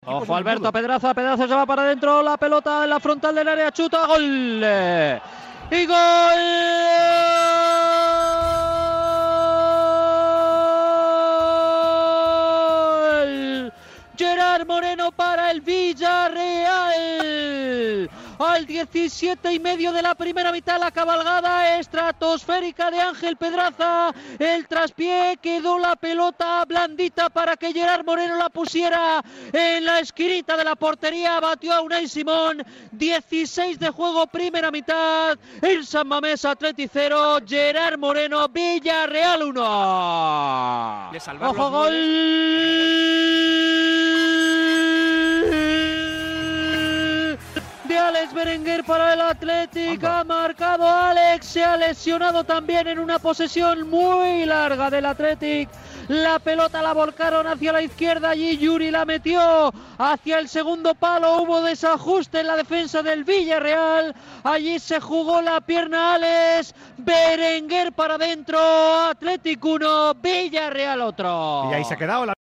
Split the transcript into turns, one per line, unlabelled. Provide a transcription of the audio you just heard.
Ojo Alberto Pedraza, Pedraza se va para adentro, la pelota en la frontal del área, chuta, gol. Y gol. Gerard Moreno para el Villarreal. Al 17:30 de la primera mitad, la cabalgada estratosférica de Ángel Pedraza. El traspié, quedó la pelota blandita para que Gerard Moreno la pusiera en la esquinita de la portería. Batió a Unai Simón. 16 de juego, primera mitad. En San Mamés, Athletic 0. Gerard Moreno, Villarreal 1. Ojo, gol de Alex Berenguer para el Athletic. Ha marcado Alex, se ha lesionado también en una posesión muy larga del Athletic. La pelota la volcaron hacia la izquierda, allí Yuri la metió hacia el segundo palo. Hubo desajuste en la defensa del Villarreal. Allí se jugó la pierna Alex. Berenguer para adentro. Athletic 1, Villarreal otro.
Y ahí se ha quedado la